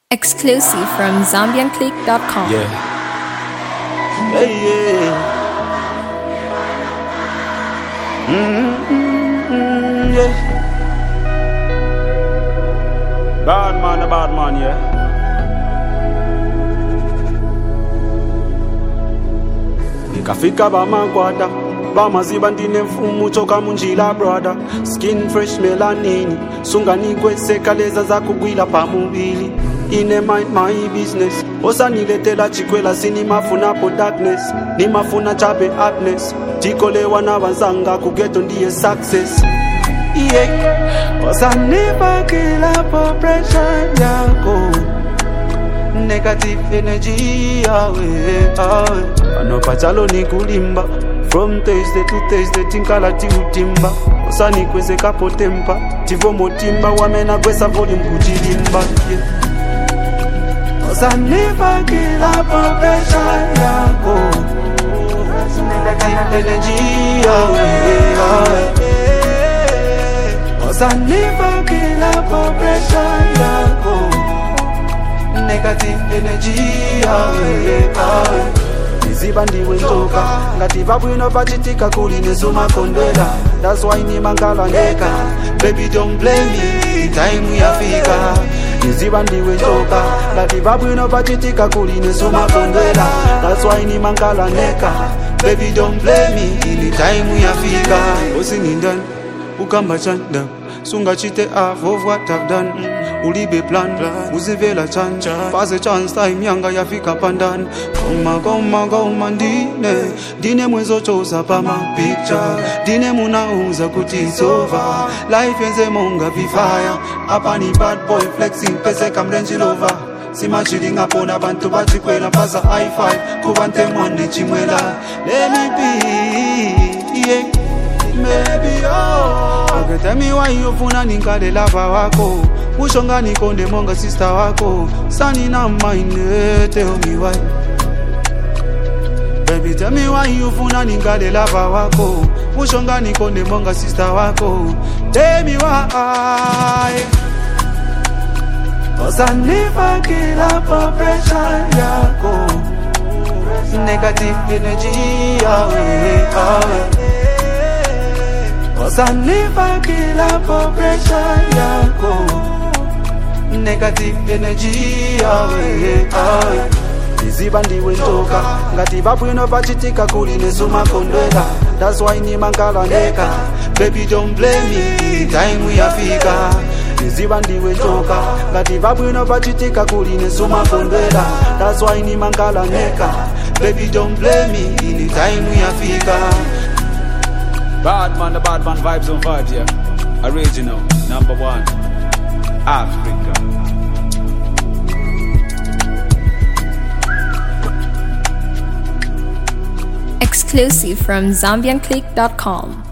Exclusive from ZambianClick.com. Yeah. Hey, yeah. Yeah. Bad man, yeah. Nikafika bamakwata bamaziba ndine mfumu choka munjila brother. Skin fresh melanin sunganikwe sekaleza za kugwila pamubili. Ine mind my business osaniletela chikwela sinimafuna po darkness nimafuna chabe happiness tikolewa na banzanga kugeto ndiye success yeah. Osanipa kila po pressure yako negative energy yawe anopachalo ni kulimba from Thursday to Thursday tinkala ti utimba osanikweze kapo tempa tivo motimba wamena kwesa volume kujilimba yeah. Osanipa kila po pressure yako negative energy yawe osanipa kila po pressure yako negative energy yawe Ziba ndiwe ntoka ngati babwino pachitika kuli nezuma kondwela. That's why ni mangala neka baby don't blame me time yafika. Ziba ndiwe ntoka ngati babwino pachitika kuli nezuma kondwela. That's why ni mangala neka baby don't blame me time yafika. Osingindan ukamba chanda sunga chite half of what I've done. Ulibe plan uzivela chanja paze chance time yanga yafika pandan. Goma dine mwezo choza pa ma picture dine munauza kuti it's over life yenze monga vifire apa ni bad boy flexing pese kamrenji lover sima chilling upon abantu bachikwela paza high five kubante mwani chimwela let me be yeah maybe okay tell me why you funa ninkale lava wako ushonga nikonde monga sister wako sani na mine tell me why baby tell me why you funa ningale lava wako ushonga nikonde monga sister wako tell me why osanipa kila po pressure yako negative energy yawe osanipa kila po pressure yako negative energy yawe Ziba ndiwe ntoka ngati babwino pachitika kuli nezuma kondwela. That's why ni mangala neka baby don't blame me time yafika. Ziba ndiwe ntoka ngati babwino pachitika kuli nezuma kondwela. That's why ni mangala neka baby don't blame me time yafika. Bad man, the bad man vibes on vibes, yeah. Original, number one, Africa. Exclusive from ZambianClick.com.